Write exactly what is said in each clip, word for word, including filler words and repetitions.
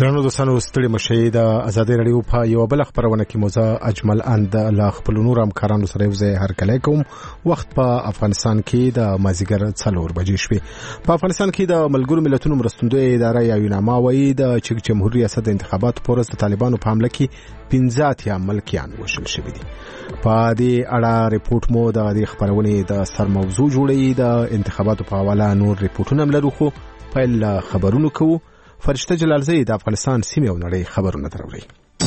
درنو دوستانو ستړي مشي د ازادي رادیو په یو بل خبرونه کې موزه اجمل اند لا خپل نور همکارانو سره یې هر کله کوم وخت په افغانستان کې د مازیګر څلور بجې شوې. په افغانستان کې د ملګرو ملتونو مرستندوی اداره یا یوناما وایي د چک جمهوریت ریاست د انتخاباتو پورز د طالبانو په حمله کې پنځه اتیا ملکیان وشل شوي دي. په دې اړه ریپورت مو د دې خبرونې د سر موضوع جوړي د انتخاباتو په حواله نور ریپورتونه ملرو خو په خبرونو کوو. فرشته جلالزی د افغانستان سیمه او نړۍ خبرونه تروړي.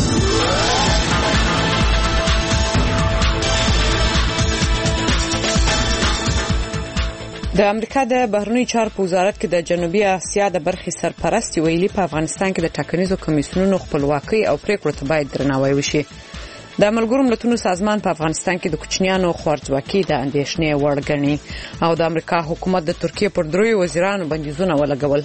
د امریکا د بهرنی چارو وزارت کې د جنوبي اسیا د برخې سرپرست ویلي په افغانستان کې د ټاکنیزو کمیسیونونو خپلواکي او پریکړو ته باید درناوی وشي. د ملګرو ملتونو سازمان په افغانستان کې د کوچنیانو خوارځواکي د اندېښنې وړ ګڼي او د امریکا حکومت د ترکیه پر دریو وزیرانو بندیزونه ولګول.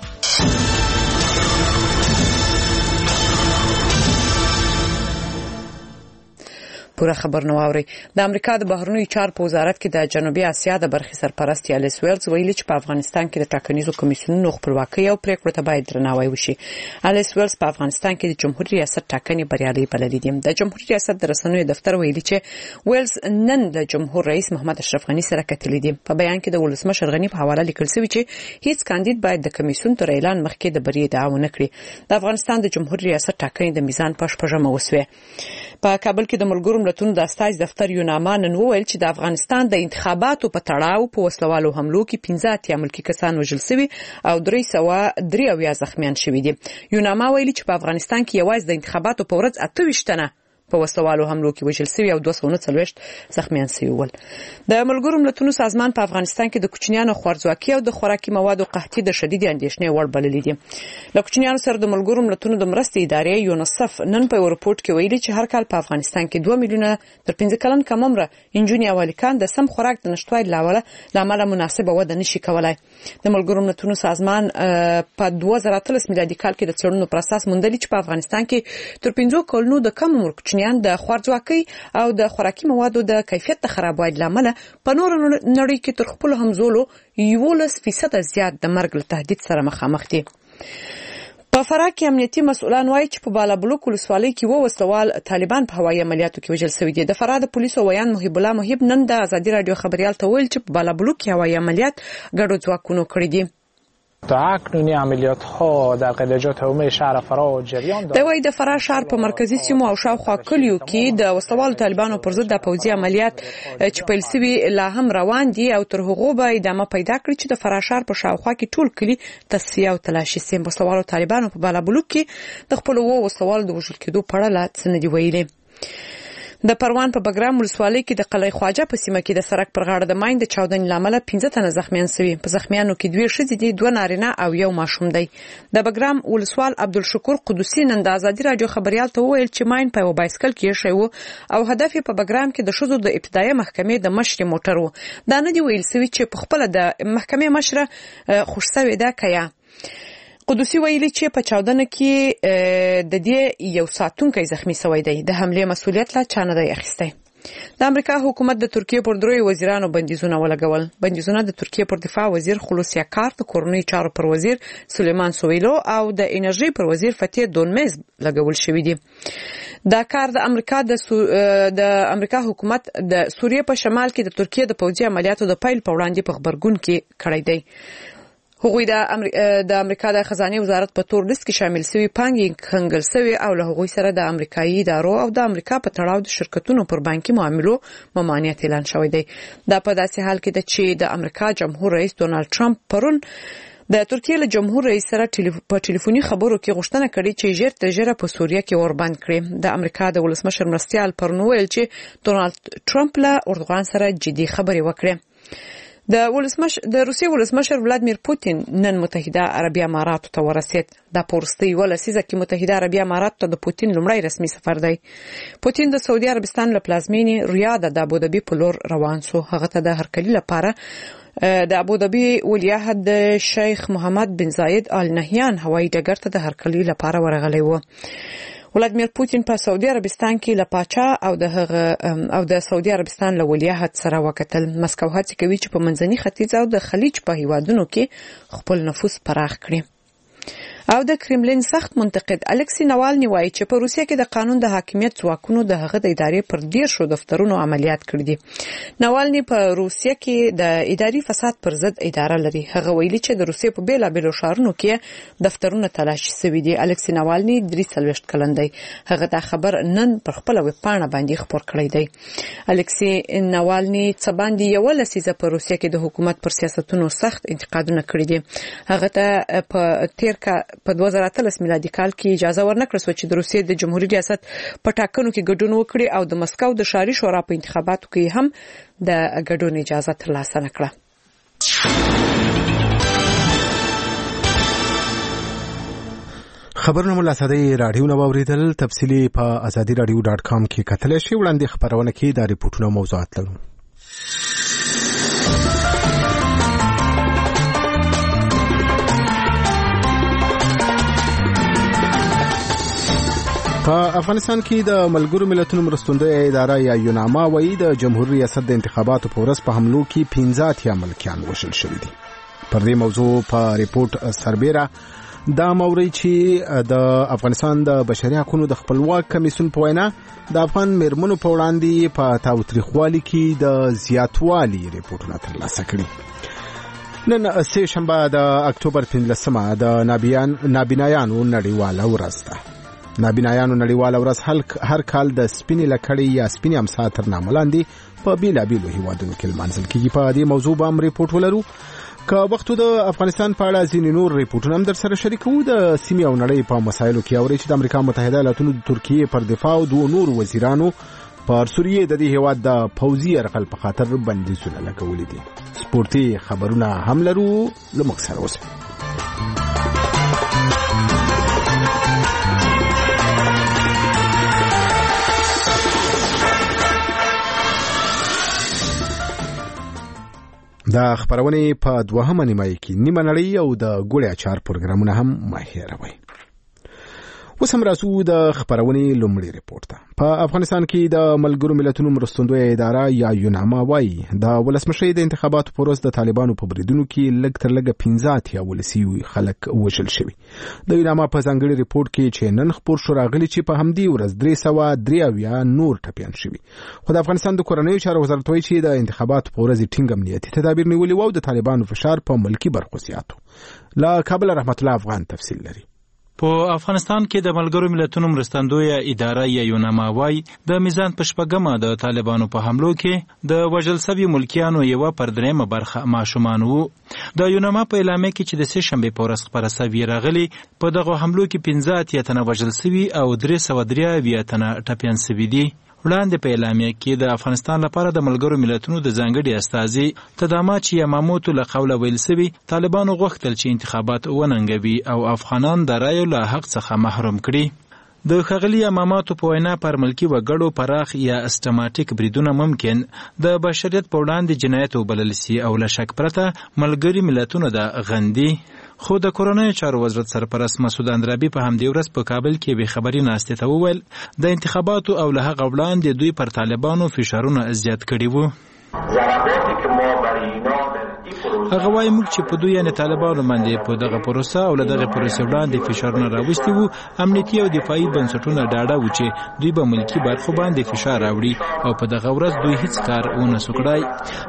پوره خبر نو اوري. د امریکا د بهرنی چارو په وزارت کې د جنوبي اسیا د برخې سرپرست الیس ویلز ویلي چې په افغانستان کې د ټاکنیزو کمیسیونونو خپلواکي او پریکړو ته باید درناوی وشي. الیس ویلز په افغانستان کې د جمهوریت ریاست ټاکنې بریالي بللې دي. د جمهوریت ریاست د رسنیو دفتر ویلي چې ویلز نن د جمهور رئیس محمد اشرف غنی سره کتلې دي. په بیان کې د ولسمشر غنی په حواله لیکل شوی چې هیڅ کاندید باید د کمیسیون تر اعلان مخکې د بری ادعا ونه کړي. د افغانستان د جمهوریت ریاست ټاکنې د میزان په شپږمه وسوه. په کابل کې د ملګرو ملتونو د استازي دفتر یوناما نن وویل چې د افغانستان د انتخاباتو په تړاو په وسلوالو حملو کې پنځه اتیا ملکي کسان وژل شوي او درې سوه درې اویا زخمیان شوي دي. یوناما ویلي چې په افغانستان کې یوازې د انتخاباتو په ورځ اته ویشت تنه په وسلوالو حملو کې وژل شوي او دوه سوه نه څلوېښت زخمیان شوي ول. د ملګرو ملتونو سازمان په افغانستان کې د کوچنیانو خوارځواکي او د خوراکي موادو قحطي د شدید اندېښنې وړ بللې دي. له کوچنیانو سره د ملګرو ملتونو د مرستې ادارې یونیسف نن په رپورت کې ویلي چې هر کال په افغانستان کې دوه میلیونه تر پنځه کلن کم عمره انجونې او هلکان د سم خوراک د نشټوالي له امله مناسبه وده نشي کولای. د ملګرو ملتونو سازمان په دوه زره اتلس میلادي کال کې د څېړنو پر اساس موندلي چې په افغانستان کې تر پنځو کلونو د کم عمر د خوارځواکۍ او د خوراکي موادو د کیفیت د خرابوالي لامل په نور نړۍ کې تر خپل همزولو یولس فیصد زیات د مرګ له تهدید سره مخامخ دي. په فراه کې امنیتي مسؤلان وایي چې په بالابلوک ولسوالۍ کې و وسلوال طالبان په هوایي عملیاتو کې وژل شوي دي. د فراه د پولیسو ویان محب الله محب نن د ازادي رادیو خبريال ته ویل چې په بالابلوک کې هوایي عملیات ګډو ځواکونو کړی دي. تا اکنونی عملیات ها در قلعه‌جات عمومی شهر فراه جریان دارد. دوی د فراه شهر په مرکزی سیمو او شاوخوا کلیو کې د وسوالو طالبانو پر ضد د پوځي عملیات چې پیل شوي لا هم روان دي او تر هغه به ادامه پیدا کړي چې د فراه شهر په شاوخوا کې ټول کلی تصفیه او تلاشي سي. وسوالو طالبانو په بالابلوک کې د خپل وو وسوال د وژل کېدو په اړه لا څه نه دی ویلي. د پروان په بګرام ولسوالۍ کې د قلعه خواجه په سیمه کې د سړک پر غاړه د ماین د چاودنې لامل پنځه تنه زخمیان شوي. په زخمیانو کې دوه ښځې دي، دوه نارینه او یو ماشوم دی. د بګرام ولسوال عبدالشکور قدوسی نن د ازادي رادیو خبريال ته وویل چې ماین په یو بایسکل کې شوی او هدف په بګرام کې د ښځو د ابتدایي محکمې د مشر موټر و. دا نه دی ویل شوی چې په خپل د محکمې مشره خوشسوي ده کیا. قدوسی ویلي چې په چاودنه کې د دې یو ساتونکی زخمی شوی دی. د حمله مسؤلیت لا چانه دی اخیستی. د امریکا حکومت د ترکیه پر دریو وزیرانو بندیزونه ولګول. بندیزونه د ترکیه پر دفاع وزیر خلوص یکار، د کورنۍ چارو پر وزیر سلیمان سویلو او د انرژي پر وزیر فتح دونمز لګول شوی دي. دا کار د امریکا د سو... د امریکا حکومت د سوریه په شمال کې د ترکیه د پوځي عملیاتو د پیل په وړاندې په خبرګون کې کړی دی. هغوی د امریکا د امریکا د خزانه وزارت په تور لیست کې شامل شوي پانګې کنګل شوي او له هغوی سره د امریکایي ادارو او د امریکا په تړاو د شرکتونو پر بانکي معاملو ممانعت اعلان شوی دی. دا په داسې حال کې ده چې د امریکا جمهور رئیس ډونالد ټرمپ پرون د ترکیه له جمهور رئیس سره په ټلیفوني خبرو کې غوښتنه کړې چې ژر تر ژره په سوریه کې وربند کړي. د امریکا د ولسمشر مرستیال پرون ویل چې ډونالد ټرمپ له اردوغان سره جدي خبرې وکړي. د ولسمشر د روسیې ولسمشر ولادمیر پوتین نن متحده عربي اماراتو ته ورسید. د پورستي ولسیزه کې متحده عربي امارات ته د پوتین لومړی رسمي سفر دی. پوتین د سعودي عربستان له پلازمینې ریاض د ابوظبي په لور روان شو. هغه ته د هرکلي لپاره د ابوظبي ولیعهد شیخ محمد بن زاید آل نهیان هوایي ډګر ته د هرکلي لپاره ورغلی و. ولادمیر پوتین په سعودي عربستان کې له پاچا او د او د سعودي عربستان له ولیعهد سره وکتل. مسکو هڅه کوي چې په منځني ختیځ او د خلیج په هیوادونو کې خپل نفوذ پراخ کړي. او د کرملین سخت منتقد الکسی ناوالني وایي چې په روسیه کې د قانون د حاکمیت ځواکونو د هغه د ادارې پر ډیر شو دفترونو عملیات کړي دي. ناوالني په روسیه کې د اداري فساد پر ضد اداره لري. هغه ویلي چې د روسیې په بیلابیلو ښارونو کې دفترونه تلاشي شوي دي. الکسی ناوالني درې څلوېښت کلن دی. هغه دا خبر نن پر خپل ویب پاڼه باندې خبر کړی دی. الکسی ناوالني څه باندې یو لسیزه په روسیه کې د حکومت پر سیاستونو سخت انتقادونه کړي دي. هغه ته په تیر کا په دوه زره اتلس میلادي کال کې اجازه ورنکړه شو چې د روسیې د جمهوریت ریاست په ټاکنو کې ګډون وکړي او د مسکو د ښاري شورا په انتخاباتو کې هم د ګډون اجازه ترلاسه نکړه. خبرونه مو لاساده رادیو نو اوریدل. تفصیلی په ازادي رادیو ډاټ کام کې کتلی شئ. وړاندې خبرونه کې د ریپورتونو موضوعات لرو. په افغانستان کې د ملګرو ملتونو مرستندویه اداره یا یوناما وایي د جمهوریت ریاست د انتخاباتو په ورځ په حملو کې پنځه اتیا ملکیان وژل شوي دي. پر دې موضوع په ریپورت سربیره دا موري چې د افغانستان د بشري حقوقو د خپلواک کمیسیون په وینا د افغان میرمنو په وړاندې په تاوتریخوالي کې د زیاتوالي ریپورتونه ترلاسه کړي. نن سه شنبه د اکتوبر پنځلسمه د نابینایانو نړیواله ورځ ده. نابینایانو نړیواله ورځ هر کال د سپینې لکړې یا سپینې امسا تر نامه لاندې په بیلابیلو هیوادونو کې لمانځل کېږي. په دې موضوع به هم ریپورټ ولرو. که وختو د افغانستان په اړه ځینې نور ریپورټونه هم در سره شریکو. د سیمې او نړۍ په مسایلو کې اوري چې د امریکا متحده ایالاتونو د ترکیې پر دفاع او دوه نور وزیرانو پر سوریې د دې هیواد د پوځي یرغل په خاطر بندیزونه لګولي دي. سپورتي خبرونه هم لرو. لمک سره اوسئ. دا خبرونه په دوهمه نیمه کې نیمه نړۍ او د ګوړې اچار پروګرامونه هم ماهیروي. اوس هم راځو د خبرونې لومړی ریپورت ته. په افغانستان کې د ملګرو ملتونو مرستندویه اداره یا یوناما وایي د ولسمشرۍ د انتخاباتو په ورځ د طالبانو په بریدونو کې لږ تر لږه پنځه اتیا ولسي خلک وژل شوي. د یوناما په ځانګړي ریپورت کې چې نن خپور شو راغلي چې په همدې ورځ درې سوه درې اویا نور ټپیان شوي. خو د افغانستان د کورنیو چارو وزارت وایي چې د انتخاباتو په ورځ ټینګ امنیتي تدابیر نیولي وو او د طالبانو فشار په ملکی برخو زیاتو. له کابل رحمت الله افغان تفصیل لري. په افغانستان کې د ملګرو ملتونو مرستندویه اداره یا یوناما وایي د میزان په شپږمه د طالبانو په حملو کې د وژل شوي ملکیانو یوه پر درېیمه برخه ماشومان وو. د یوناما په اعلامیه کې چې د سه شنبې په ورځ خپره شوې راغلي په دغو حملو کې پنځه اتیا تنه وژل شوي او درې سوه درې اویا تنه ټپیان شوي دي. وړاندې په اعلامیه کې د افغانستان لپاره د ملګرو ملتونو د ځانګړي استازي تدامات یاماموتو له قوله ویل شوي طالبانو غوښتل چې انتخابات وننګوي او افغانان د رایو له حق څخه محروم کړي. د ښاغلي یاماماتو په وینا پر ملکي وګړو پراخ یا سیستماتیک بریدونه ممکن د بشریت په وړاندې جنایت وبلل سي او له شک پرته ملګري ملتونو د غندي. خو د کورنیو چارو وزارت سرپرست مسعود اندرابي په همدې ورځ په کابل کې به خبري ناستې ته وویل د انتخاباتو او له هغه وړاندې دوی پر طالبانو فشارونه زیات کړي وو. هغه وایي موږ چې په دوی یعنې طالبانو باندې په دغه پروسه او له دغه پروسې وړاندې فشارونه راوستي وو. امنیتي او دفاعي بنسټونه ډاډه وو چې دوی به ملکي برخو باندې فشار راوړي او په دغه ورځ دوی هیڅ کار ونه سو کړای.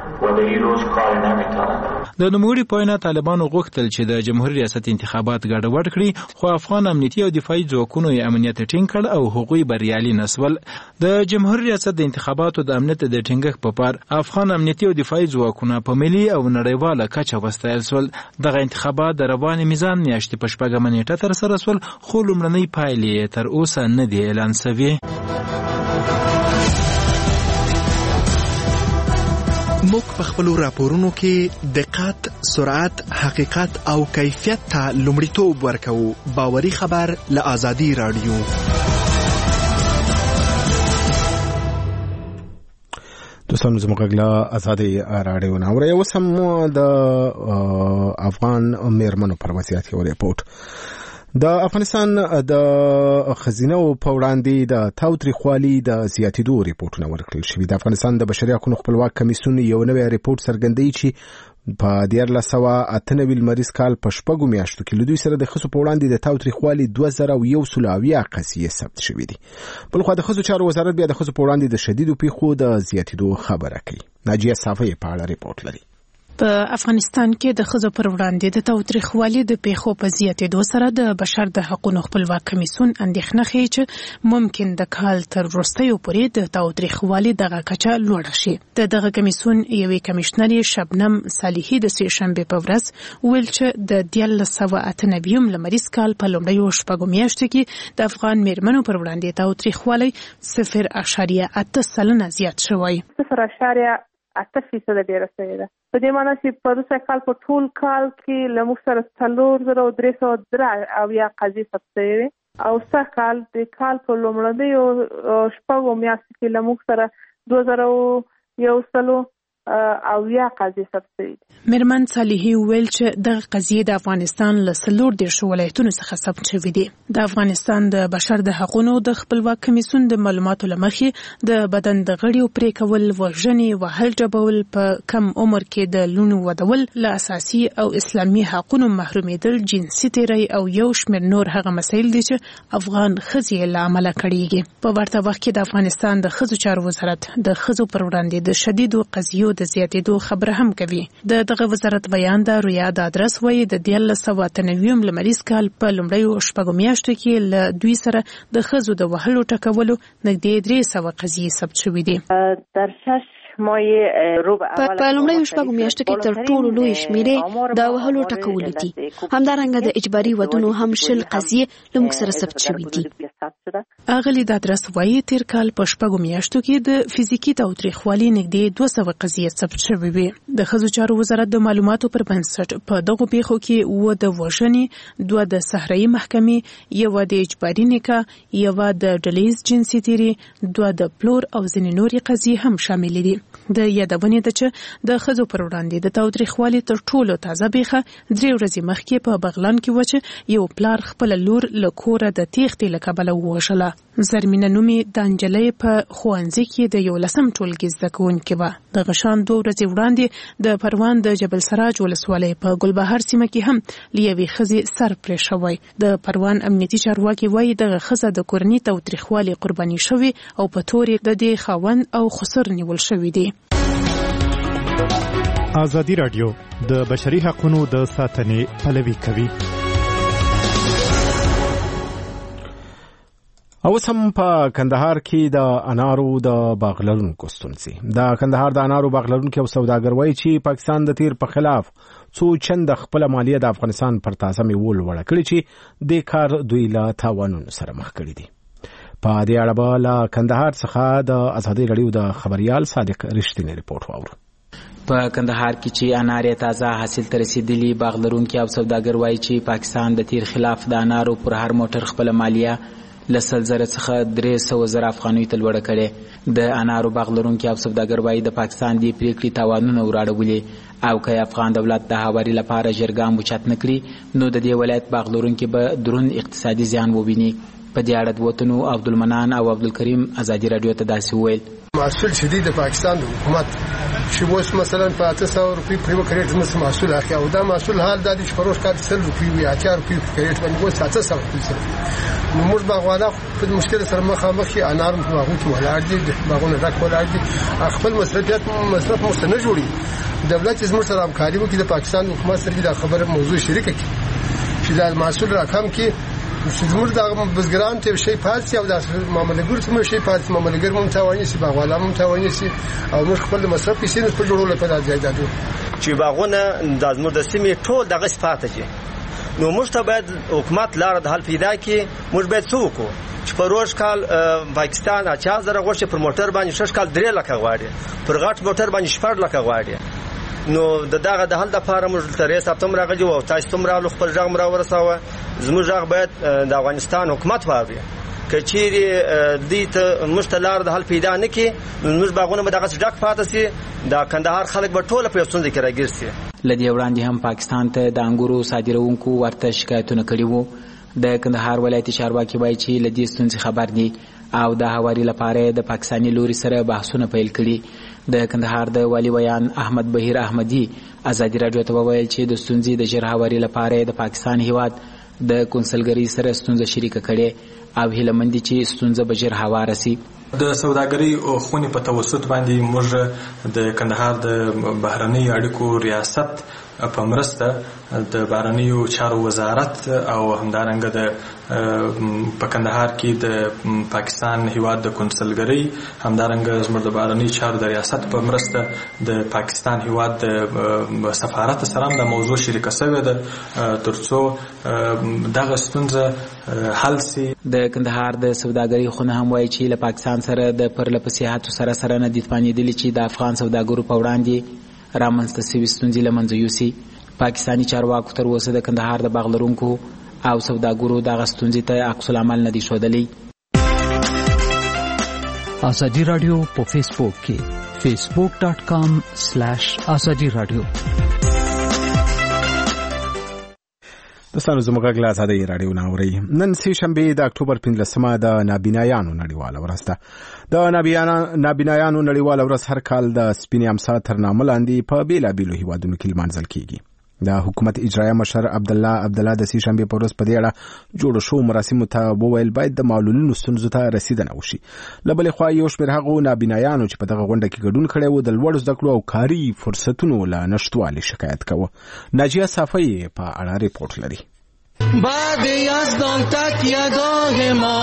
د نوموړي په وینا طالبانو غوښتل چې د جمهوریت ریاست انتخابات ګډوډ کړي خو افغان امنیتي او دفاعي ځواکونو یې امنیت ټینګ کړ او هغوی بریالي نسول. د جمهوریت ریاست د انتخاباتو د امنیت د ټینګښت په پار افغان امنیتي او دفاعي ځواکونه په ملي او نړیواله کچه وستایل شول. دغه انتخابات د روان میزان میاشتې په شپږمه نیټه ترسره شول خو لومړنۍ پایلې تر اوسه نه دي اعلان شوي. موږ په خپلو راپورونو کې دقت، سرعت، حقیقت او کیفیت ته لومړیتوب ورکوو. باوري خبر له آزادي رادیو. دوستانو زموږ له آزادي رادیو نه اورئ. اوس هم د افغان میرمنو پر وضعیت یو ریپورت. د افغانستان د خزینه او په وړاندې د تاوتریخوالي د زیاتېدو ریپورتونه ورکړل شوي. د افغانستان د بشري حقوقو خپلواک کمیسیون یو نوی ریپورت څرګندوي چې په دیارلس سوه اته نوي لمریز کال په شپږو میاشتو کې له دوی سره د ښځو په وړاندې د تاوتریخوالي دوه زره او یو سل اویا قضیې ثبت شوي دي. بلخوا د ښځو چارو وزارت بیا د ښځو په وړاندې د شدیدو پیښو د زیاتېدو خبره کوي. ناجیه صافی په اړه ریپورت لري. په افغانستان کې د ښځو پر وړاندې د تاوتریخوالي د پیښو په زیاتېدو سره د بشر د حقوقو خپلواک کمیسیون اندېښنه ښیي چې ممکن د کال تر وروستیو پورې د تاوتریخوالي دغه کچه لوړه شي. د دغه کمیسیون یوې کمشنرې شبنم صالحي د سې شنبې په ورځ ویل چې د دیارلس سوه اته نوي لمریز کال په لومړیو شپږو میاشتو کې د افغان میرمنو پر وړاندې تاوتریخوالی صفر اعشاریه اته سلنه زیات شوی. صفر اعشاریه اته فیصد ډیره شوې ده. په دې معنی چې په روسي کال په ټول کال کې له موږ سره څلور زره درې سوه درې اویا قضیې ثبت شوې او سږ کال د کال په لومړیو شپږو میاشتو کې له موږ سره دوه زره یو سل اویا قضیې ثبت شوې. میرمن صالحي ویل چې دغه قضیې د افغانستان له څلور دېرشو ولایتونو څخه ثبت شوې دي. د افغانستان د بشر د حقوقو د خپلواک کمیسیون د معلوماتو له مخې د بدن د غړیو پرې کول، وژنې، وهل ډبول، په کم عمر کې د لوڼو ودول، له اساسي او اسلامي حقوقو محرومېدل، جنسي تیری او یو شمېر نور هغه مسایل دي چې افغان ښځې له امله کړېږي. په ورته وخت کې د افغانستان د ښځو چارو وزارت د ښځو پر وړاندې د شدیدو قضیو د زیاتېدو خبره هم کوي. د دغه وزارت بیان د رویا د ادرس وایي د دیارلس سوه اته نوي لمریز کال په لومړیو شپږو میاشتو کې له دوی سره د ښځو د وهلو ټکولو نږدې درې سوه قضیې ثبت شوي دي. در شش په لومړیو شپږو میاشتو کې تر ټولو لوی شمېرې د وهلو ټکولو دي. همدارنګه د اجباري ودونو هم شل قضیې له موږ سره ثبت شوي دي. اغلي د ادرس وایي تیر کال په شپږو میاشتو کې د فزیکي تاوتریخوالي نږدې دوه سوه قضیې ثبت شوي وي. د ښځو چارو وزارت د معلوماتو پر بنسټ په دغو پیښو کې اووه د وژنې، دوه د صحرایي محکمې، یوه د اجباري نکاح، یوه د ډلیز جنسي تیري، دوه د پلور او ځینې نورې قضیې هم شاملې دي. د یادونې ده چې د ښځو پر وړاندې د تاوتریخوالي تر ټولو تازه پیښه درې ورځې مخکې په بغلان کې وه چې یو پلار خپله لور له کوره د تېښتې له کبله ووژله. زرمینه نومې د نجلۍ په ښوونځي کې د یولسم ټولګي زده کوونکې وه. دغه شان دوه ورځې وړاندې د پروان د جبل سراج ولسوالۍ په ګلبهار سیمه کې هم له یوې ښځې سر پرې شوی. د پروان امنیتي چارواکي وایي دغه ښځه د کورني تاوتریخوالي قرباني شوې او په تورې د دې خاوند او خسر نیول شوي دي. ازادي راډیو د بشري حقوقو د ساتنې پلوي کوي. اوس هم په کندهار کې د انارو د باغ لرونکو ستونزې. د کندهار د انارو باغ لرونکو او سوداګر وایي چې پاکستان د تیر په خلاف څو چند خپل مالیه د افغانستان پر تازه میوه لوړه کړې چې د کار دوی له تاوانونو سره مخ کړي دي. په دې اړه به له کندهار څخه د ازادي راډیو د خبريال صادق رښتینی ریپورت واورو. په کندهار کې چې انار تازه حاصل ته رسیدلی باغ لرونکي او سوداګر وایي چې پاکستان د تیر خلاف د انارو پر هر موټر خپل مالیه لسل زره څخه درې سوه زره افغانۍ ته لوړه کړې. د انارو باغ لرونکي او سوداګر وایي د پاکستان دې پریکړې تاوانونه وراړولي او که افغان دولت د هواري لپاره ژر ګام اوچت نه کړي نو د دې ولایت باغ لرونکي به دروند اقتصادي زیان وویني. په دې اړه د وطنو عبدالمنان او عبدالکریم ازادي راډیو ته داسې وویل: محصول شدید د پاکستان د حکومت چې اوس مثلا په اته سوه روپۍ په یو کریټ مس محصول اخلي او دا محصول حال د دې فروش کار سل روپۍ وي اتیا روپۍ په کریټ باندې اوس اته سوه روپۍ سره. نو موږ باغوانه په مشکل سره مخامخ یو انار په باغونو کې ولاړ دي، باغونه راک ولاړ دي، خپل مصرفیات مصرف مو نه جوړي. دولت زموږ سره همکاري وکړي، د پاکستان حکومت سره دا خبره موضوع شریکه کړي چې دا محصول راکم کې زموږ د بزګران ته شي پاتې او د معاملګر ته شي پاتې معاملګر مون تاواني سي باغوالا مون تاواني سي او موږ خپل مصرف پیسې په جوړولو په ځای دادو چې باغونه د زموږ د سیمې ټول دغه صفات دي. نو موږ ته باید حکومت لار د حل پیدا کړي. موږ باید څه وکړو چې په روز کال پاکستان اچا زره غوښه پر موټر باندې شش کال درې لکه غواړي، پر غټ موټر باندې شپږ لکه غواړي. نو د دغه د حل لپاره موږ تر سپتمبر راغلی او تاسو تم راغلو خپل ځغ مرا ورساوه. زموږ ځغ باید د افغانستان حکومت واوري. کچېری دې ته مشتلار د حل پیدا نه کی موږ باغونه به دغه ډک پاتې سي. د کندهار خلک به ټول په ستونزه کې راګرسي. لدی وړاندې هم پاکستان ته د انګورو صادروونکو ورته شکایتونه کړي وو. د کندهار ولایتي چارواکي وایي چې له دې ستونزې خبر دي او د هواري لپاره د پاکستاني لوري سره بحثونه پیل کړي. د کندهار د والي ویان احمد بهیر احمدي ازادي راډیو ته وویل چې د ستونزې د ژر هواري لپاره د پاکستان هیواد د کونسلګرۍ سره ستونزه شریکه کړي او هیله مند دي چې ستونزه به ژر هواره سي. د سوداګرۍ خونې په توسط باندې موږ د کندهار د بهرنۍ اړیکو ریاست په مرسته د بهرنیو چارو وزارت او همدارنګه د په کندهار کې د پاکستان هیواد د کونسلګرۍ همدارنګه زموږ د بهرنیو چارو د ریاست په مرسته د پاکستان هیواد د سفارت سره هم د موضوع شریکه شوې ده ترڅو دغه ستونزه حل سي. د کندهار د سوداګرۍ خونه هم وایي چې له پاکستان سره د پرلپسې هڅو سره سره نه دي توانېدلي چې د افغان سوداګرو په وړاندې رامنځته شوي ستونزې له منځه یوسي. پاکستاني چارواکو تر اوسه د کندهار د باغ لرونکو او سوداګرو دغه ستونزې ته عکس العمل نه دي ښودلی. ازادي راډیو په فیسبوک کې فیسبوک ډاټ کام سلیش ازادي راډیو. دوستانو زموږ غږ له ازادۍ راډیو نه اورئ. نن سه شنبه د اکتوبر پنځلسمه د نابینایانو نړیواله ورځ ده. د نابینایانو نړیواله ورځ هر کال د سپینې امسا تر نامه لاندې په بېلابېلو هیوادونو کې لمانځل کیږي. د حکومت اجرایه مشر عبدالله عبدالله د سه شنبه په ورځ په دې اړه جوړ شو مراسمو ته وویل باید د معلولینو ستونزو ته رسیدنه وشي. له بلې خوا یو شمېر هغو نابینایانو چې په دغه غونډه کې ګډون کړی و د لوړو زده کړو او کاري فرصتونو له نشتوالي شکایت کوه. ناجیه صافی په اړه ریپورت لري. بعد یزدان تک یداه ما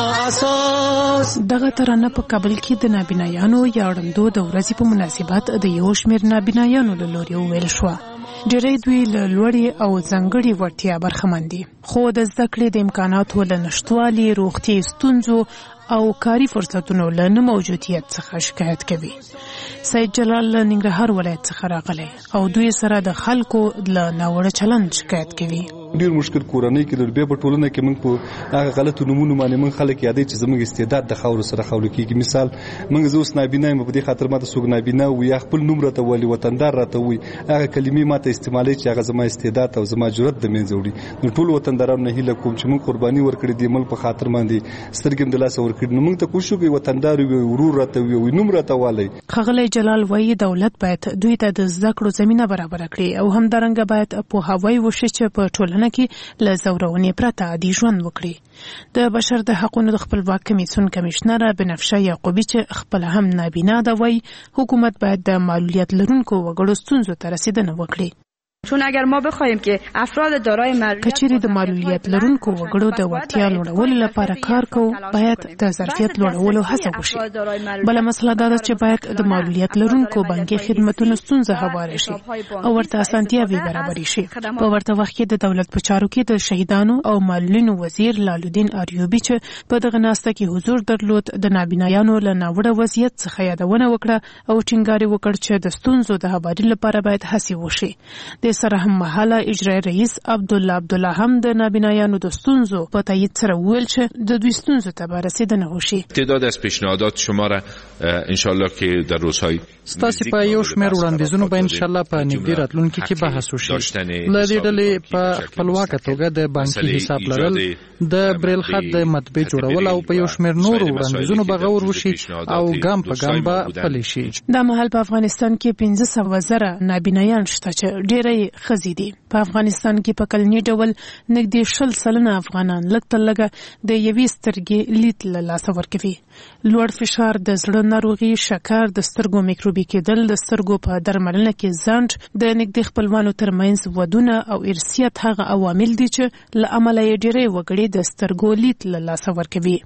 اساس. دغه ترانه په کابل کې د نابینایانو یا وړاندو د ورځې په مناسبت د یو شمېر نابینایانو له لوري وویل شوه. ډېری دوی له لوړې او ځانګړې وړتیا برخمن دي خو د زده کړې د امکاناتو له نشتوالي روغتیایي ستونزو او کاري فرصتونو له نه موجودیت څخه شکایت کوي. سید جلال له ننګرهار ولایت څخه راغلی او دوی سره د خلکو له ناوړه چلند شکایت کوي. ډیر مشکل کورنۍ کې د بیا په ټولنه کې موږ په هغه غلطو نمونه باندې موږ خلک یادې چې زموږ استعداد د خاور سره خاور کېږي. مثال موږ زه اوس نابینا یم په دې خاطر ماته څوک نابینا وي یا خپل نوم راته وایي وطندار راته وایي هغه کلمې ماته استعمالوي چې هغه زما استعداد او زما جرأت د منځه وړي. نو ټول وطندارانو نه هیله کوم چې موږ قرباني ورکړي د ملک په خاطر باندې سترګې د لاسه ورکړي. نو موږ ته کوشش وکړو وطندار وي ورور راته وي نوم راته والي. ښاغلی جلال وایي دولت باید دوی ته د زده کړو زمینه برابر کړي او همدارنګه باید پوهاوی وشي چې په ټولنه کې له زورونې پرته عادي ژوند وکړي. د بشر د حقوقو د خپلواک کمیسیون کمشنر بنفشه یعقوبی چې خپل هم نابینا ده وایي حکومت باید د معلولیت لرونکو وګړو ستونزو ته رسیدنه وکړي. چون اگر ما بخوایم که افراد دارای معلولیت کچېری د معلولیت لرونکو وګړو د وړتیا لوړولو لپاره کار کوو باید د ظرفیت لوړولو هڅه وشي. بله مسله دا ده چې باید د معلولیت لرونکو بانکي خدمتونو ستونزه هواره شي او ورته اسانتیاوې برابرې شي. په ورته وخت کې د دولت په چارو کې د شهیدانو او معلولینو وزیر لالودین اریوبی چې په دغه ناسته کې حضور درلود د نابینایانو له ناوړه وضعیت څخه یادونه وکړه او ټینګار وکړ چې د ستونزو د هواري لپاره باید هڅې وشي. د سره هم مهاله اجرایي رئیس عبدالله عبدالله هم د نابینایانو د ستونزو په تایید سره وویل چې د دوی ستونزو ته به رسیدنه وشي. تعداد از پیشنهادات شما را انشالله که در روزهای ستاسو په یو شمېر وړاندیزونو به انشالله په نږدې راتلونکي کې بحث وشي. له دې ډلې په خپلواکه توګه د بانکي حساب لرل د بریل خط د مطبع جوړول او په یو شمېر نورو وړاندیزونو به غور وشي او ګام په ګام به پلي شي. دا مهال په افغانستان کې پنځه سوه زره نابینایان شته چې ډېری ښځې دي. په افغانستان کې په کلني ډول نږدې شل سلنه افغانان لږ تر لږه د یوې سترګې لید له لاسه ورکوي. لوړ فشار د زړه ناروغي، شکر، د سترګو میکروبي کېدل، د سترګو په درملنه کې ځنډ، د نږدې خپلوانو ترمنځ ودونه او ارثیت هغه عوامل دي چې له امله یې ډېری وګړي د سترګو لید له لاسه ورکوي.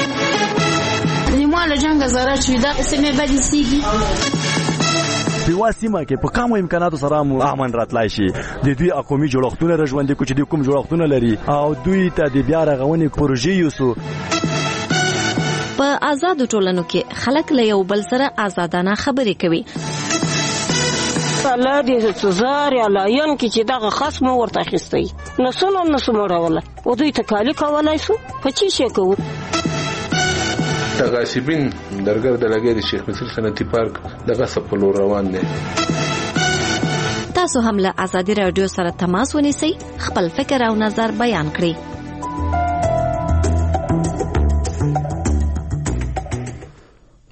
نیمه له جنګه زاره چې دا سیمې بدې سیږي په واسمه کې په کومو امکاناتو سره مو امن راتلای شي. د دوی اقومي جوړښتونه رژوندې کو چې د کوم جوړښتونه لري او دوی ته د بیا رغونې پروژې یوسو. په آزاد ټولنو کې خلک له یو بل سره آزادانه خبرې کوي. الله دې سزار یا لایون کې چې دغه خصم ورته اخیستی نسونه نسموروله او دوی ته کالی کولای شو په چی شي کوو. تغاصبین درګر د لګې د شیخ مصر صنعتي پارک دغه سپلو روان دي. تاسو هم له ازادي رادیو سره تماس ونیسئ، خپل فکر او نظر بیان کړئ.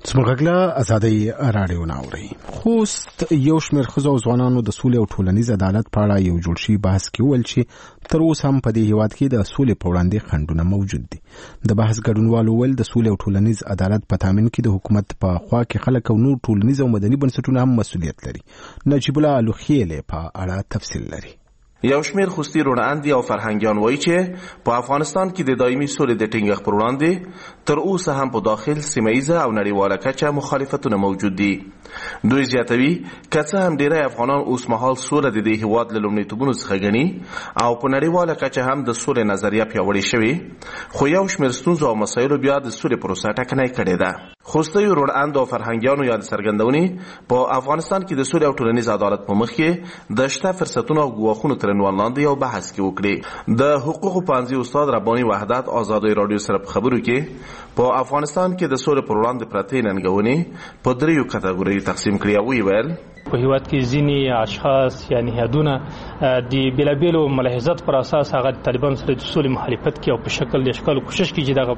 سمغلا ازادي رادیو ناوري خوست یو شمېر ښځو او ځوانانو د سولې او ټولنیز عدالت په اړه یو جوړ شوی بحث کې ویل چې تر اوسه هم په دې هیواد کې د سولې په وړاندې خنډونه موجود دي. د بحث ګډونوالو ویل د سولې او ټولنیز عدالت په تامین کې د حکومت په خوا کې خلک او نور ټولنیز او مدني بنسټونه هم مسؤلیت لري. نجیب الله الوخیل په اړه تفصیل لري. یو شمېر خوستي روڼاندي او فرهنګیان وایي چې په افغانستان کې د دایمي سولې د ټینګښت پر وړاندې تر اوسه هم په داخل سیمه او نړیواله کچه مخالفتونه موجود دي. دوی زیاتوي که څه هم ډیری افغانان اوس مهال سوله د دې هیواد له لومړیتوبونو څخه ګڼي او په نړیواله کچه هم د سولې نظریه پیاوړې شوې، خو یو شمېر ستونزو او مسایلو بیا د سولې پروسه ټکنۍ کړې ده. خوستیو روڼاندو او فرهنګیانو یاد څرګندونې په افغانستان کې د سولې او ټولنیز عدالت په مخ کې د شته فرصتونو او ګواښونو تر عنوان لاندې یو بحث کې وکړي. د حقوقو پوهنځي استاد رباني وحدت ازادي رادیو سره په خبرو کې په افغانستان کې د سولې پر وړاندې پرتې ننګونې په دریو کټګوریو تقسیم کړي او ویل په هیواد کې ځینی اشخاص یا نهادونه د بیلابیلو ملاحظات پر اساس هغه طالبان سره د سولې مخالفت کوي او په شکل د اشکال کوشش کوي چې دغه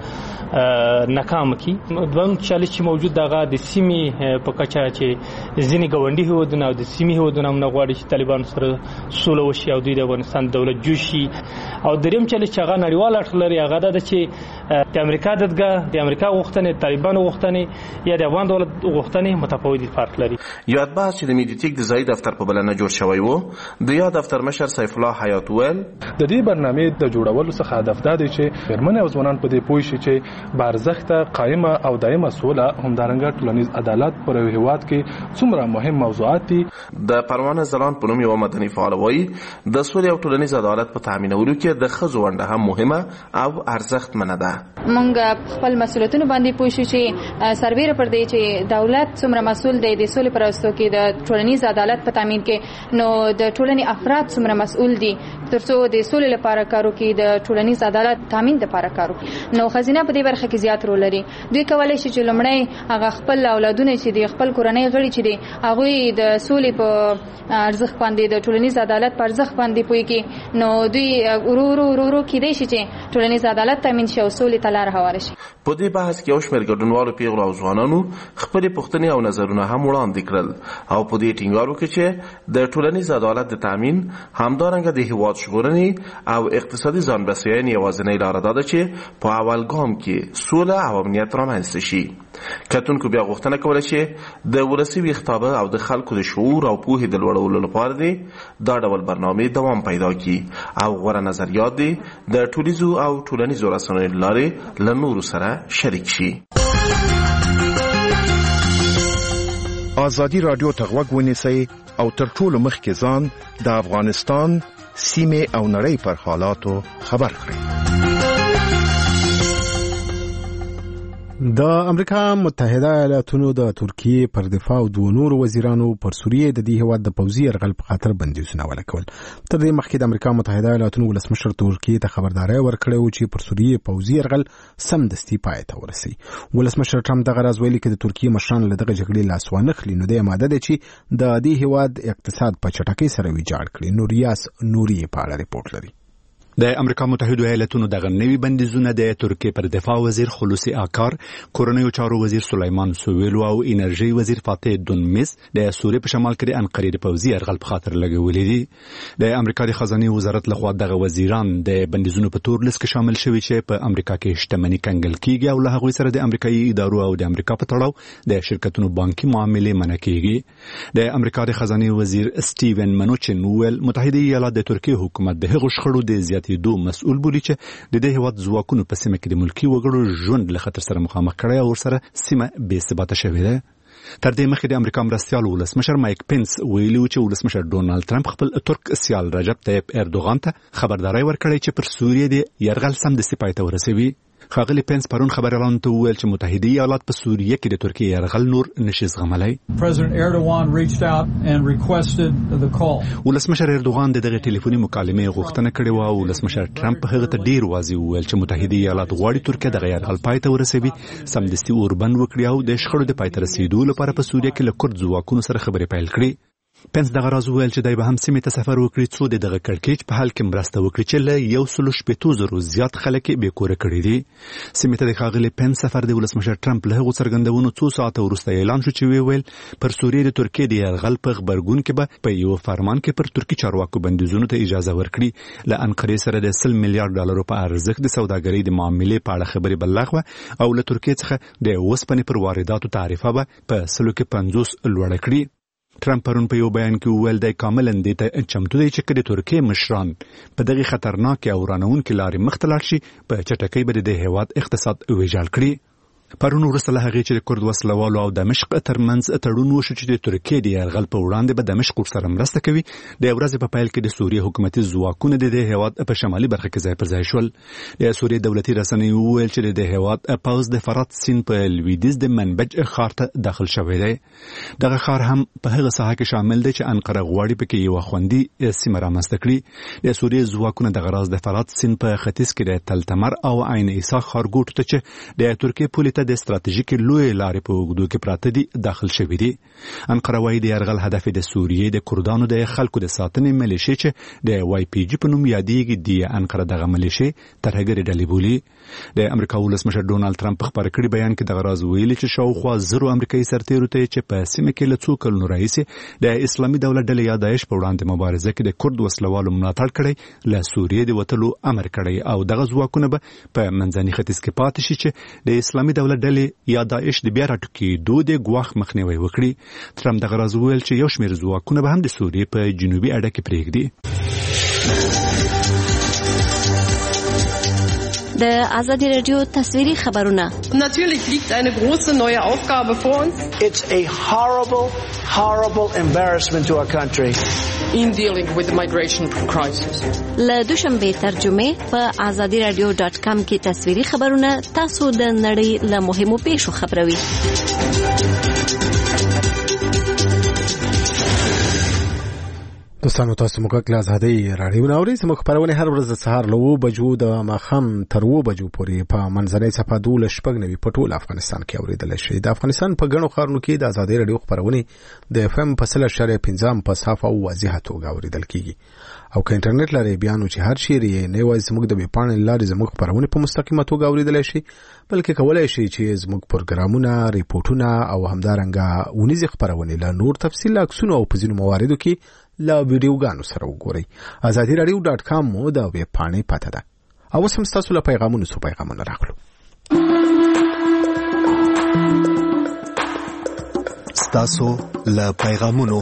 پروسه ناکام کړي. دویم چالش چې موجود دغه د سیمې په کچه چې ځینی ګاونډي هیوادونه او د سیمې هیوادونه هم غواړي چې طالبان سره سوله وشي او دوی د افغانستان دولت جوړ شي. او دریم چالش چې هغه نړیوال اړخ لري هغه ده چې د امریکا دغه د امریکا غوښتنې طالبان غوښتنې یا د افغان دولت غوښتنې متفاوت فرق لري. یاد بحث چې د میډیټیک د ځای دفتر په بلنه جوړ شوی وو، د یاد دفتر مشر سیف الله حیات ویل د دې برنامې د جوړولو څخه هدف دا دی چې فرمنه او ځوانان په دې پوه شي چې بارزخته قائمه او دایمه سوله همدارنګه ټولنیز عدالت پر یو هیواد کې څومره مهم موضوعات دي. د پروانه زلان په نوم یو مدني فعال وایي د سولې او ټولنیز عدالت په تامینولو کې د ښځو ونډه هم مهمه او ارزښتمنه ده. موږ خپل مسؤلیتونه باندې پوه شو چې سربېره پر دې چې دولت څومره مسؤل دی د سولې پر اساس کې د ټولنیز عدالت په تامین کې، نو د ټولنې افراد څومره مسؤل دي ترڅو د سولې لپاره کارو کې د ټولنیز عدالت تامین لپاره کارو. نو خزینه په دې برخه کې زیات رول لري. دوی کولای شي چې لمړی هغه خپل اولادونه چې د خپل کورنۍ غړي چې دي هغه د سولې په ارزښت باندې د ټولنیز عدالت پر ارزښت باندې پوي کې، نو دوی ورو ورو ورو کېدای شي چې ټولنیز عدالت تامین شي او سولې ته لار هواره شي. په دې بحث کې یو شمېر ګډونوالو پیغلو او ځوانانو خپلې پوښتنې او نظرونه هم وړاندې کړل او په دې ټینګار وکړ چې د ټولنیز عدالت د تامین همدارنګه د هیواد ژغورنې او اقتصادي ځانبسیاینې یوازینۍ لاره ده چې په اول ګام کې سوله او امنیت رامنځته شي. کتونکو بیا غوښتنه کوله چې د ولسي ویښتابه او د خلکو د شعور او پوهې د لوړولو لپاره دی دا ډول برنامې دوام پیدا کړي او غوره نظریات دی د ټولیزو او ټولنیزو رسنیو له لارې له نورو سره شریک شي. ازادي رادیو ته غوږ ونیسئ او تر ټولو مخکې ځان د افغانستان سیمې او نړۍ پر حالاتو خبر کړئ. د امریکا متحده ایالاتونو د ترکیه پر دفاع او دوه نور وزیرانو پر سوریه د دې هیواد د پوځي یرغل په خاطر بندیزونه ولګول. تر دې مخکې د امریکا متحده ایالاتونو ولسمشر ترکیه ته خبرداري ورکړې و چې پر سوریه پوځي یرغل سمدستي پای ته ورسي. ولسمشر ټرمپ دغه راز ویلي چې د ترکیه مشران له دغه جګړې لاس وانخلي نو د ماده ده چې د دې هیواد اقتصاد په چټکۍ سره ویجاړ کړي. نو ریاض نوري په اړه ریپورت لري. د امریکا متحده ایالاتونو دغه نوي بندیزونه د ترکیه پر دفاع وزیر خلوصي آکار، کورنیو چارو وزیر سلیمان سویلو او انرژي وزیر فاتح دونمیز د سوریې په شمال کې د انقرې د پوځي یرغل په خاطر لګولې دي. د امریکا د خزانه وزارت لخوا دغه وزیران د بندیزونو په تور لیست کې شامل شوي چې په امریکا کې شتمنۍ کنګل کیږي او له هغوی سره د امریکایي ادارو او د امریکا په تړاو د شرکتونو بانکي معاملې منع کیږي. د امریکا د خزانه وزیر سټیون منوچن ویل متحده ایالات د ترکیه حکومت د هغو شخړو د زیاتېدو مسؤل بولي چې د دې هیواد ځواکونو په سیمه کې د ملکي وګړو ژوند له خطر سره مخامخ کړی او ورسره سیمه بې ثباته شوې ده. تر دې مخکې د امریکا مرستیال ولسمشر مایک پینس ویلي و چې ولسمشر ډونالد ټرمپ خپل ترک سیال رجب طیب اردوغان ته خبرداری ورکړی چې پر سوریه د یرغل سمدستي پای ته ورسوي. ښاغلي پینس پرون خبريالانو ته وویل چې متحده ایالات په سوریه کې د ترکیه یرغل نور نشي زغملی. ولسمشر اردوغان د دغه ټلیفوني مکالمې غوښتنه کړې و او ولسمشر ټرمپ هغه ته ډیر واضح وویل چې متحده ایالات غواړي ترکیه دغه یرغل پای ته ورسوي، سمدستي اوربند وکړي او د شخړو د پای ته رسیدو لپاره په سوریه کې له کورد ځواکونو سره خبرې پیل کړي. پنس دغه راز ویل چې دای به هم سیمې ته سفر وکړي څو د دغه کړکېچ په حل کې مرسته وکړي چې له یو سل شپېتو زرو زیات خلک بې کوره کړي دي. سیمې ته د ښاغلي پنس سفر د ولسمشر ټرمپ له هغو څرګندونو څو ساعته وروسته اعلان شو چې ویل پر سوریې د ترکیې د یرغل په غبرګون کې به په یو فرمان کې پر ترکی چارواکو بندیزونو ته اجازه ورکړي. له انقرې سره د سل میلیارډ ډالرو په ارزښت د سوداګرۍ د معاملې په اړه خبرې بلغوه او له ترکیې څخه د اوسپنې پر وارداتو تعرفه به په سلو کې پنځوس لوړه کړي. ټرمپ پرون په یو بیان کې وویل دی کاملا دې ته چمتو دی چې د ترکیې مشران په دغه خطرناک او ورانونکې لارې مخ ته لاړ شي په چټکۍ به د هېواد اقتصاد ویجاړ کړي. پرون وروسته له هغې چې د کرد وسلوالو او دمشق ترمنځ تړون وشو چې د ترکیې د یرغل په وړاندې به دمشق ورسره مرسته کوي، د ورځې په پیل کې د سوریې حکومتي ځواکونه د دې هېواد په شمالي برخه کې ځای پر ځای شول. د سوریې دولتي رسنیو وویل چې د هېواد پوځ د فرات سیند په لویدیځ د منبج ښار ته داخل شوی دی. دغه ښار هم په هغه ساحه کې شامل دی چې انقره غواړي پکې یوه خوندي سیمه رامنځته کړي. د سوریې ځواکونه دغه راز د فرات سیند په ختیځ کې د تلتمر او عین عیسی ښارګوټو ته چې د ترکیې پولې ته د ستراتیژیکې لوی لارې په اوږدو کې پراته دي داخل شوي دي. انقره وايي د یرغل هدف د سوریې د کردانو د خلکو د ساتنې ملیشې چې د واي پی جي په نوم یادېږي د انقره دغه ملیشې ترهګرې ډلې بولي. د امریکا ولسمشر ډونالد ټرمپ په خپاره کړي بیان کې دغه راز ویلي چې شاوخوا زرو امریکایي سرتیرو ته چې په سیمه کې له څو کلونو راهیسې د اسلامي دولت ډلې یا داعش په وړاندې مبارزه کې د کرد وسلوالو ملاتړ کړی له سوریې د وتلو امر کړی او دغه ځواکونه به په منځني ختیځ کې پاتې شي چې د اسلامي دولت ډلې یا داعش د بیا راټوکېدو د ګواښ مخنیوی وکړي. ټرمپ دغه راز وویل چې یو شمېر ځواکونه به هم د سوریې په جنوبي اډه کې پرېږدي. د ازادي رادیو تصویري خبرونه. Natürlich liegt eine große neue Aufgabe vor uns. It's a horrible, horrible embarrassment to our country. In dealing with the migration crisis. له دوشنبه ترجمه په ازادي رادیو ډاټ کام کې تصویري خبرونه تاسو د نړۍ له مهمو پیښو خبروي. دوستانو تاسو موږ له ازادي رادیو ناوړي زموږ خبرونه هر ورځ د سهار له اوه بجو د ماښام تر اوه بجو پورې په منځنۍ صفحه دولس شپږ نوي په ټول افغانستان کې اورېدلی شي. د افغانستان په ګڼو ښارونو کې د ازادي رادیو خبرونه د اف ام په سل اشاریه پنځم په صافه او واضحه توګه اورېدل کیږي. او که انټرنیټ لري بیا نو چې هر شی یې نه وایي زموږ د ویبپاڼې لارې زموږ خبرونه په مستقیمه توګه اورېدلی شي، بلکې کولای شي چې زموږ پروګرامونه، ریپورټونه او همدارنګه ونیزې خبرونه له نور تفصیل عکسونه او په ځینو مواردو کې لا ویډیوګانو سره وګورئ. ازادي رادیو ډاټ کام مو د ویبپاڼې پته ده. او اوس هم ستاسو له پیغامونو څو پیغامونه راغلو. ستاسو له پیغامونو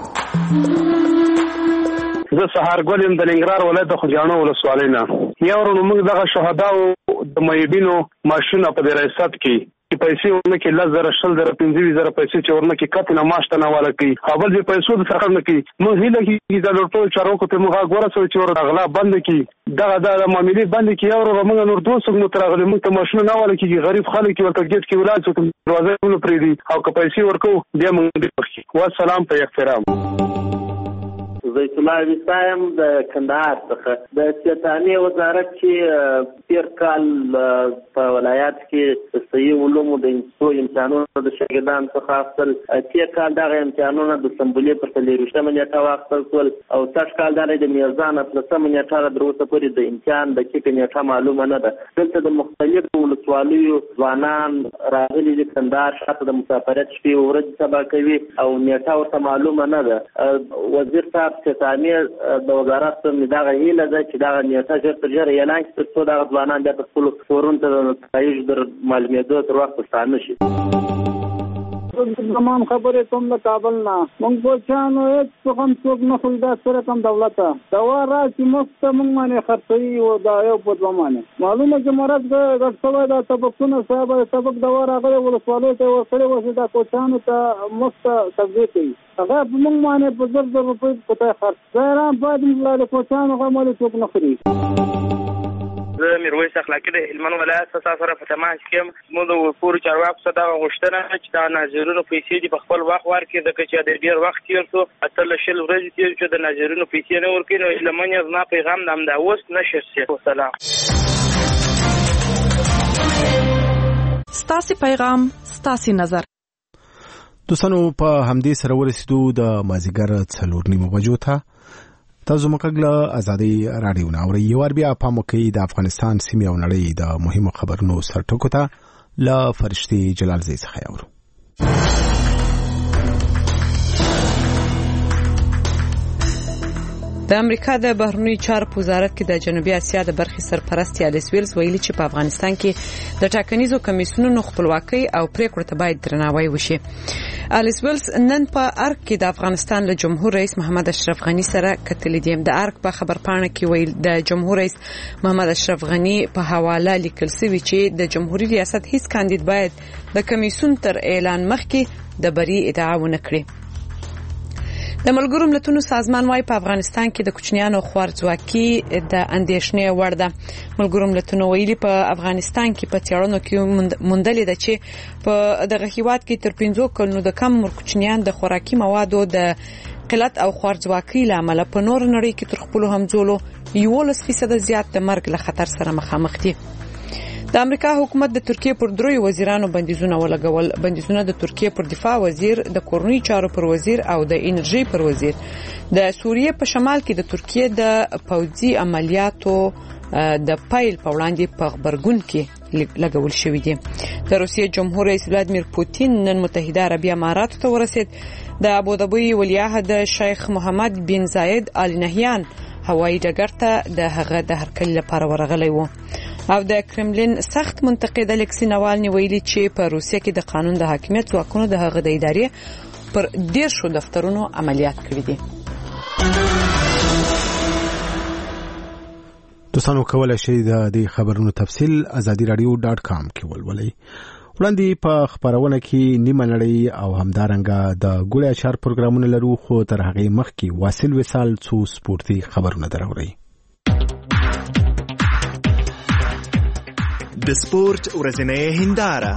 زه سهار ګولم د ننګرهار ولایت د خوږیاڼو ولسوالۍ نه. یو ورځ موږ دغه شهداو د مېبینو ماشونه په دې ریاست کې پیسې ورنه کې لس زره شل زره پنځه زره پیسې چې ورنه کې کته نه ماشته نه والا کوي اول دې پیسو د سره نه کوي. موږ هیله کې د لوټو چارواکو ته موږ غوړه چې ور غلا بند کی دغه د معاملې بند کی او موږ نور دوه موږ ترغلي موږ ته ماشونه نه والا کیږي. غریب خلک ورته گیټ کې ولایت څخه دروازه ونه پریدي او که پیسې ورکو بیا موږ دې پخې. والسلام په احترام. زیت الله وسایم د کندهار څخه د سیاستاني وزارت چې تیر کال په ولایت کې صحیح علومو د امتحانونو د شاګردانو څخه اخیستل، تیر کال دغه امتحانونه د سمبولې پر څلېرویشتمه نیټه واخیستل شول او سږ کال دغه د میزان اتلسمه نیټه تر اوسه پورې د امتحان دقیقه نیټه معلومه نه ده. دلته د مختلفو ولسوالیو ځوانان راغلي دي کندهار شاته د مسافرت شپې ورځې سبا کوي او نیټه ورته معلومه نه ده. وزیر صاحب ستاني د وزارت څخه دغه هیله ده چې دغه نیټه ژر تر ژره اعلان شي ترڅو دغه ځوانان بیا په خپلو کورونو ته د نتایجو در معلومېدو تر وخته ستانه شي. زمان خبرې کوم د کابل نه. موږ بچانو هېڅ هم څوک نه خو دا سره کوم دولته دوا راشي موږ ته موږ باندې خرڅوي او دا یو په دوه باندې معلومه چې مرض ګډ شوی دا طبقونه صاحب طبق دوا راغلی ولسوالیو ته ورکړی و چې دا کوچانو ته موږ ته تبدیل کوي هغه موږ باندې په زر زر روپۍ په ته خرڅ ځایران باید موږ له کوچانو غمالې څوک نه خوري. زه میرویس اخلاقي د هلمند ولایت څخه سره په تماس کې یم. زموږ د پورو چارواکو څخه دا غوښتنه چې دا ناظرینو پیسې دي په خپل وخت ورکړي ځکه چې د ډېر وخت تېر شو اتلس شل ورځې تېر چې د ناظرینو پیسې نه ورکړي. نو هلمند یې زما پیغام د همدا اوس نشر شي. وسلام. ستاسې پیغام ستاسې نظر. دوستانو په همدې سره ورسېدو د مازیګر څلور نیمو بجو ته. تاسو موږ له ازادي رادیو نه اورئ. یو ور بیا پام وکړئ د افغانستان سیمې او نړۍ د مهمو خبرونو سرټکو ته له فرشتي جلال زی څخه اورو. د امریکا د بهرنی چارو وزارت کې د جنوبي اسیا د برخې سرپرست الیس ویلز ویلي چې په افغانستان کې د ټاکنیزو کمیسیونونو خپلواکي او پریکړو ته باید درناوی وشي. الیس ویلز نن په ارګ کې د افغانستان له جمهور رئیس محمد اشرف غنی سره کتلې دي. د ارګ په خبرپاڼه کې ویل د جمهور رئیس محمد اشرف غنی په حواله لیکل شوی چې د جمهوریت ریاست هیڅ کاندید باید د کمیسیون تر اعلان مخکې د بری ادعا ونه کړي. د ملګرو ملتونو سازمان وايي په افغانستان کې د کوچنیانو خوارځواکي د اندېښنې وړ ده. ملګرو ملتونو ویلي په افغانستان کې په تیارونو کې موندلې ده چې په دغه هیواد کې تر پنځو کلونو د کم عمر کوچنیان د خوراکي موادو د قلت او خوارځواکي لامل په نور نړۍ کې تر خپل همزولو یوولس فیصد زیات د مرګ له خطر سره مخامخ دي. د امریکا حکومت د ترکیه پر دروي وزیرانو بندیزونه ولګول. بندیزونه د ترکیه پر دفاع وزیر، د کورنۍ چارو پر وزیر او د انرژي پر وزیر. د سوریه په شمال کې د ترکیه د پوځي عملیاتو د پایل په وړاندې په خبرګون کې لګول شوې دي. د روسیې جمهور رئیس ولادیمیر پوتین نن متحده عربی اماراتو ته ورسید. د ابوظبي ولیعهد شیخ محمد بن زاید آل نهیان هوایي ډګر ته د هغه د هرکلي لپاره ورغلی و. او د کرملین سخت منتقد الکسی ناوالني ویلي چې په روسیه کې د قانون د حاکمیت ځواکونو د هغه د ادارې پر ډیر شو دفترونو عملیات کړی دي. دوستانو کولای شئ د دې خبرونو تفصیل ازادي رادیو ډاټ کام کې ولولئ. وړاندې په خبرونه کې نیمه نړۍ او همدارنګه د ګوړې اچار پروګرامونه لرو، خو تر هغه مخکې واصل وصال څو سپورتي خبرونه دراوړي. د سپورت ورځنۍ هنداره.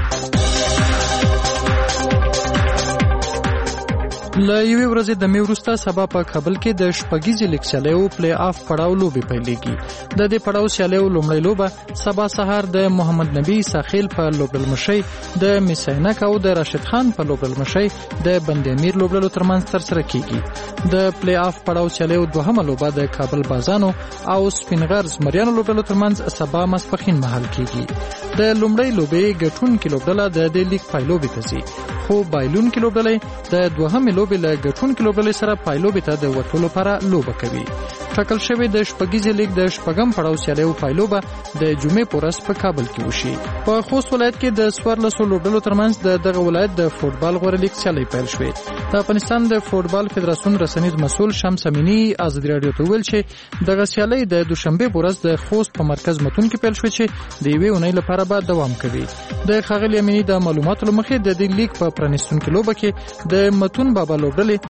له یوې ورځې د می وروسته سبا په کابل کې د شپږیزې لیګ سیالیو پلی آف پړاو لوبې پیلېږي. د دې پړاو سیالیو لومړی لوبه سبا سهار د محمد نبی ساحل په لوبډلمشي د میساینک او د راشد خان په لوبډلمشي د بند امیر لوبډلو ترمنځ ترسره کیږي. د پلی آف پړاو سیالیو دوهمه لوبه د کابل بازانو او سپینغر زمریانو لوبډلو ترمنځ سبا ماسپښین مهال کیږي. د لومړی لوبې ګټونکې لوبډله د دې لیګ پایلوبې ته ځي، خو بایلونکې لوبډلې د دوهمې لوبې له ګټونکې لوبډلې سره پایلوبې ته د وټو لپاره لوبه کوي. ټاکل شوی د شپږیزې لیګ د شپږم پړاو سیالیو پایلوبه د جمعې په ورځ په کابل کې وشي. په خوست ولایت کې د څوارلسو لوبډلو ترمنځ د دغه ولایت د فوټبال غوړه لیګ سیالۍ پیل شوې. د افغانستان د فوټبال فدراسیون رسنیز مسؤل شمس امینی ازادي رادیو ته ویل چې دغه سیالۍ د دوشنبه په ورځ د خوست په مرکز متون کې پیل شوې چې د یوې اونۍ لپاره به دوام کوي. د ښاغلي امینی د معلوماتو لمخې د دې لیګ په پرانیستونکو لوبه کې د متون بابا لوبډلې